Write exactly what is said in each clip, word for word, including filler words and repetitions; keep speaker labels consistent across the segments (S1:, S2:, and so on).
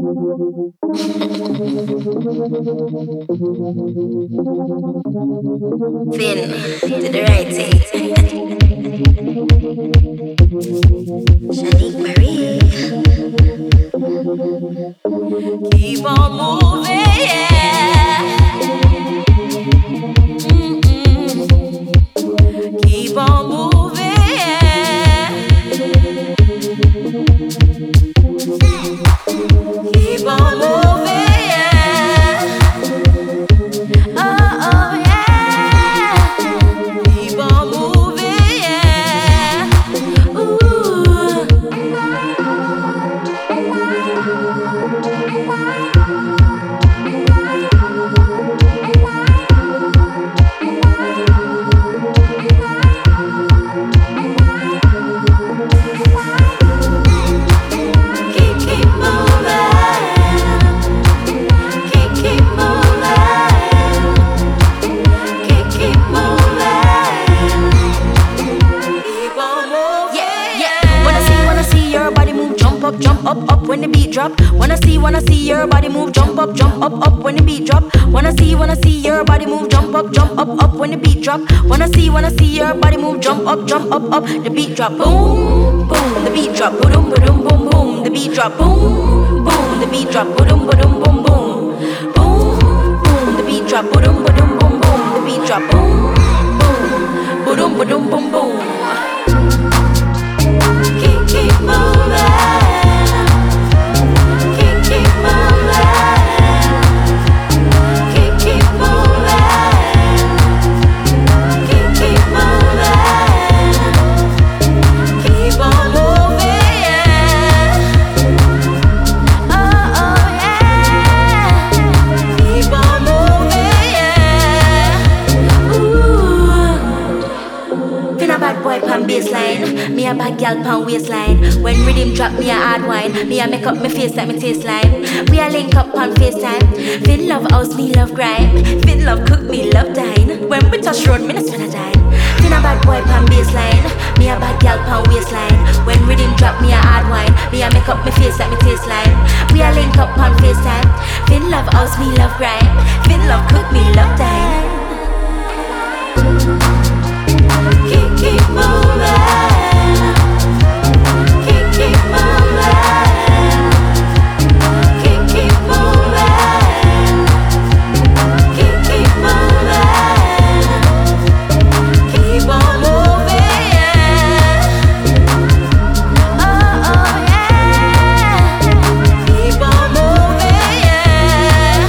S1: Finn, to the right thing. Shanique Marie. Keep on moving, yeah. Mm-mm. Keep on moving, yeah. Keep on moving, yeah. Oh, oh, yeah. Keep on moving, yeah. Ooh. Jump up, up when the beat drop. Wanna see, wanna see your body move. Jump up, jump up, up when the beat drop. Wanna see, wanna see your body move. Jump up, jump up, up when the beat drop. Wanna see, wanna see your body move. Jump up, jump up, up. The beat drop, boom, boom. The beat drop, boom, boom, boom, boom. The beat drop, boom, boom. The beat drop, boom, boom, boom, boom, boom, boom. The beat drop, boom, boom, boom, boom, boom. The beat drop, boom, boom, boom, boom, boom, boom. Keep, keep moving. Baseline, me a bad gal pan waistline. When rhythm drop, me a hard wine. Me a make up my face like me taste lime. We a link up on FaceTime. Feel love house, me love grime. Feel love cook, me love dine. When we touch road, me not spend a dime. Feel a bad boy pan baseline. Me a bad gal pan waistline. When rhythm drop, me a hard wine. Me a make up my face like me taste lime. We a link up on FaceTime. Feel love house, me love grime. Feel love cook, me love dine. Keep, keep moving. Keep, keep moving. Keep, keep moving. Keep, keep moving. Keep on moving, yeah. Oh, oh, yeah. Keep on moving, yeah.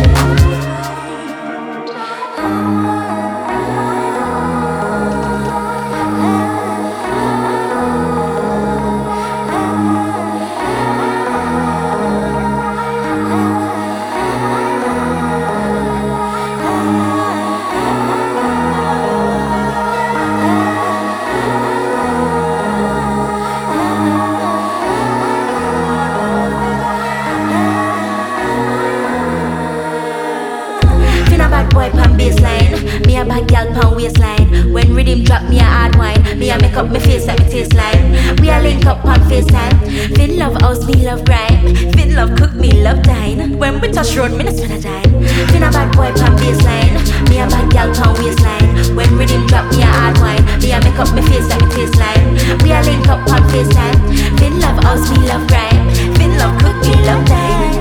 S1: Me a bad gal pan waistline. When rhythm drop, me a hard wine. Me a make up my face like me taste lime. We a link up on FaceTime. Feel love house, me love grime. Feel love cook, me love dine. When we touch road, me not spend a dime. Feel a bad boy pan baseline. Me a bad gal pan waistline. When rhythm drop, me a hard wine. Me a make up my face like me taste lime. We a link up on FaceTime. Feel love house, me love grime. Feel love cook, me love dine.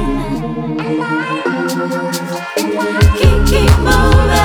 S1: Keep, keep moving.